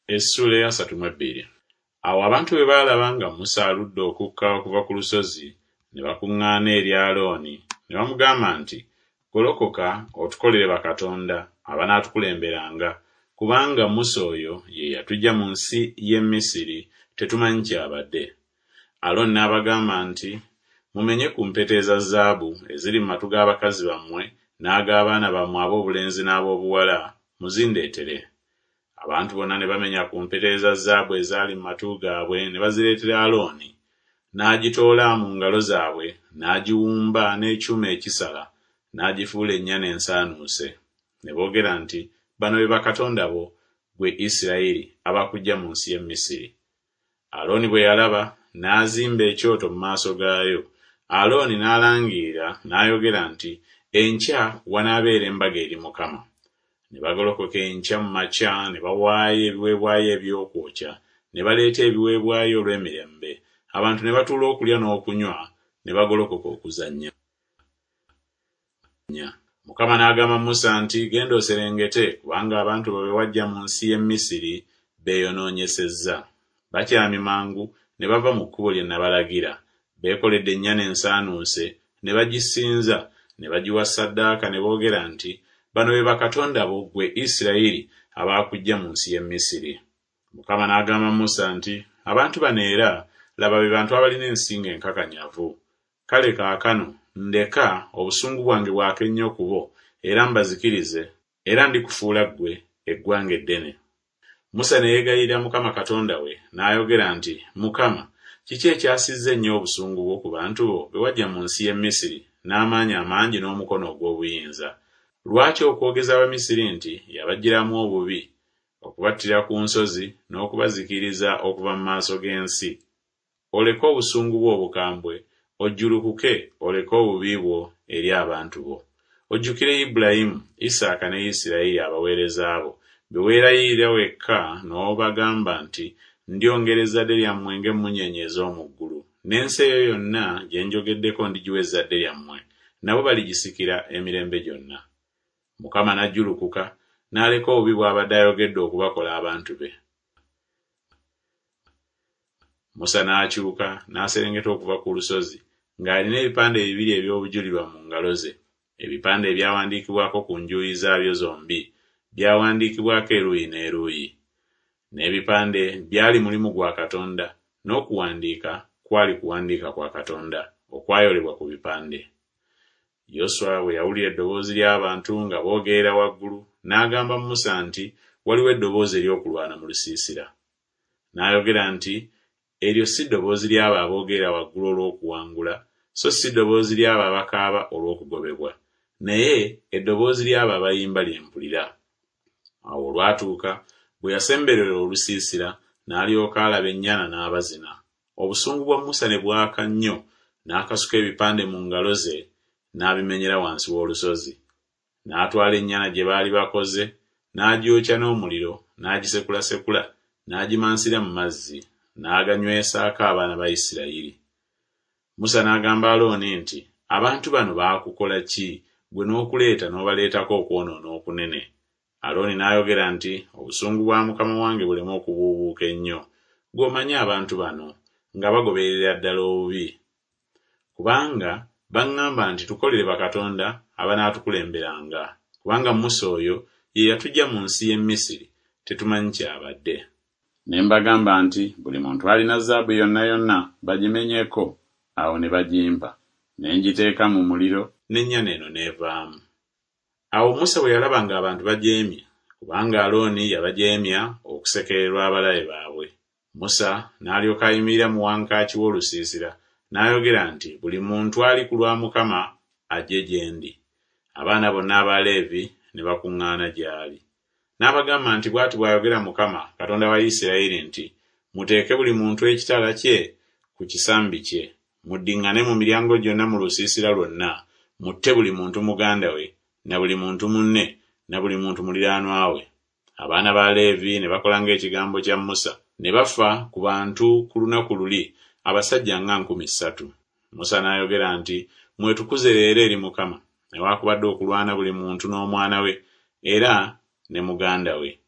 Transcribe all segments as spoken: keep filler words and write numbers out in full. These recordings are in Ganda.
Essula ya asatu mu bbiri. Awo abantu bwe baalaba nga Musa aludde okukka okuva ku lusozi, ne bakuŋŋaana eri Alooni, ne bamugamba nti, golokoka otukolere bakatonda abanaatukulemberanga, kubanga Musa oyo ye yatuggya mu nsi y'e Misiri, tetumanyi kyabadde. Alooni n'abagamba nti, mumenye ku mpeta eza zaabu eziri mu matu g'abakazi bammwe n'ag'abaana bammwe ab'obulenzi n'ab'obuwala, muzindeetere. Abantu bonna ne bamenya ku mpeta eza zaabu ezaali mu matu gaabwe ne bazireetera Alooni. N'agitoola mu ngalo zaabwe, n'agiwumba n'ekyuma ekisala, n'agifuula ennyana ensaanuuse. Ne boogera nti, bano be bakatonda bo, ggwe Isirayiri, abakuggya mu nsi y'e Misiri. Alooni bwe yalaba, n'azimba ekyoto mu maaso gaayo. Alooni n'alangirira n'ayogera nti, enkya wanaabeera embaga eri Mukama. Ne bagolokoka enkya mu makya ne bawaayo ebiweebwayo eby'okwokya, ne baleeta ebiweebwayo olw'emirembe. Abantu ne batuula okulya n'okunywa, ne bagolokoka okuzannya. Mukama n'agamba Musa nti, genda oserengete, kubanga abantu bo be wajja mu nsi y'e Misiri beeyonoonyesezza. Bakyami mangu ne bava mu kkubo lye nabalagira. Beekoledde ennyana ensaanuuse, ne bagisinza, ne bagiwa ssaddaaka, ne boogera nti, bano be bakatonda bo, ggwe Isirayiri, abaakuggya mu nsi y'e Misiri. Mukama n'agamba Musa nti, abantu bano era, laba be bantu abalina ensingo enkakanyavu. Kale kaakano ndeka obusungu bwange bwake nnyo ku bo, era mbazikirize, era ndikufuula ggwe eggwanga eddene. Musa ne yeegayirira Mukama Katonda we, n'ayogera nti, Mukama, kiki ekyasizza ennyo obusungu bwo ku bantu bo be wajja mu nsi y'e Misiri n'amaanyi amangi n'omukono ogw'obuyinza? Lwaki okwogeza Abamisiri nti yabagiramu obubi, okubattira ku nsozi n'okubazikiriza okuva mu maaso g'ensi? Oleke obusungu bwo obukambwe, ojjulukuke oleke obubi bwo eri abantu bo. Ojjukire Ibulayimu, Isaaka ne Isirayiri abaweereza bo, be weerayirira wekka n'obagamba nti, ndyongera ezzadde lyammwe ng'emmunyeenye ez'omu ggulu, n'ensi eyo yonna gye njogeddeko ndigiwa ezzadde lyammwe, nabo baligisikira emirembe gyonna. Mukama n'ajjulukuka, n'aleka obubi bw'abadde ayogedde okubakola abantu be. Musa n'akyuka n'aserengeta okuva ku lusozi, ng'alina ebipande bibiri eby'obujulirwa mu ngalo ze. Ebipande ebyawandiikibwako ku njuyi zaabyo zombi byawandiikibwako eruuyi n'eruuyi. N'ebipande byali mulimu gwa Katonda, n'okuwandiika kwali kuwandiika kwa Katonda okwayolebwa ku bipande. Yoswa bwe yawulira eddoboozi ly'abantu nga boogerera waggulu, n'agamba Musa nti, waliwo eddoboozi ery'okulwana mu lusiisira. N'ayogera nti, eryo si ddoboozi ly'abo aboogerera waggulu olw'okuwangula, so si ddoboozi ly'abo abakaaba olw'okugobebwa, naye eddoboozi ly'abo abayimba lye mpulira. Awo olwatuuka, bwe yasemberera olusiisira, n'alyoka alaba ennyana n'abazina. Obusungu bwa Musa ne bwaka nnyo, n'akasuka ebipande mu ngalo ze, n'abimenyera wansi w'olusozi. N'atwala ennyana gye baali bakoze, n'agyokya n'omuliro, n'agisekulasekula, n'agimansira mu mazzi, n'aganywesaako abaana ba Isirayiri. Musa n'agamba Alooni nti, abantu bano baakukola ki, gwe n'okuleeta n'obaleetako okwonoona okunene? Alooni n'ayogera nti, obusungu bwa Mukama wange buleme okubuubuuka ennyo, gw'omanyi abantu bano nga bagoberera ddala obubi. Kubanga baŋŋamba nti tukolere bakatonda abanaatukulemberanga, kubanga Musa oyo ye yatuggya mu nsi y'e Misiri, tetumanyi kyabadde. Ne mbagamba nti buli muntu alina zaabu yonna yonna bagimenyeko. Awo ne bagimpa, ne ngiteeka mu muliro, n'ennyana eno n'evaamu. Awo Musa bwe yalaba ng'abantu bajeemye, kubanga Alooni yabajeemya okusekererwa abalabe baabwe, Musa n'alyoka ayimirira mu wankaaki w'olusiisira, n'ayogera nti, buli muntu ali ku lwa Mukama ajje gye ndi. Abaana bonna aba Leevi ne bakuŋŋaana gy'ali. N'abagamba nti, bw'ati bw'ayogera Mukama, Katonda wa Isirayiri nti, muteeke buli muntu ekitala kye ku kisambi kye, muddiŋŋane mu miryango gyonna mu lusiisira lwonna, mutte buli muntu muganda we, na buli muntu munne, na buli muntu muliraanwa we. Abaana ba Leevi ne bakola ng'ekigambo kya Musa, ne bafa ku bantu ku lunaku luli abasajja nga nkumi ssatu. Musa n'ayogera nti, mwetukuze leero eri Mukama, newaakubadde okulwana buli muntu n'omwana we, era ne muganda we.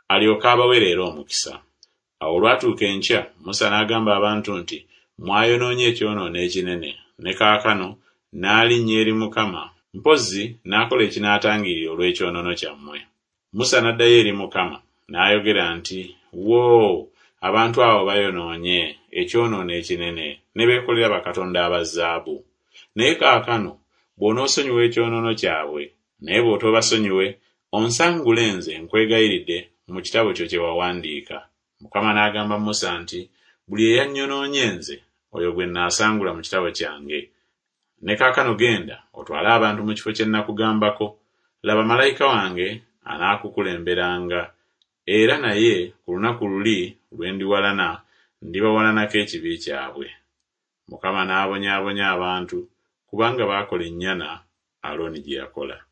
alyoka abawe leero omukisa. Awo olwatuuka enkya, Musa n'agamba abantu nti, mwayonoonye ekyonoono ekinene, ne kaakano n'alinnya eri Mukama, mpozzi n'akola ekinaatangirira olw'ekyonoono kyammwe. Musa n'addayo eri Mukama n'ayogera nti, woo, abantu abo bayonoonye ekyonoono ekinene ne beekolera bakatonda aba zaabu. Naye kaakano bw'onoosonyiwa ekyonoono kyabwe, naye bw'otoobasonyiwe, onsangule nze nkwegayiridde mu kitabo kyo kye wawandiika. Mukama n'agamba Musa nti, buli eyanyonoonye nze, oyo gwe nnaasangula mu kitabo kyange. Ne kaakano genda otwale abantu mu kifo kye nnakugambako. Laba malayika wange anaakukulemberanga, era naye ku lunaku luli lwe ndiwalana, ndibawalanako ekibi kyabwe. Mukama n'abonyaabonya abantu kubanga baakola ennyana Alooni gye yakola.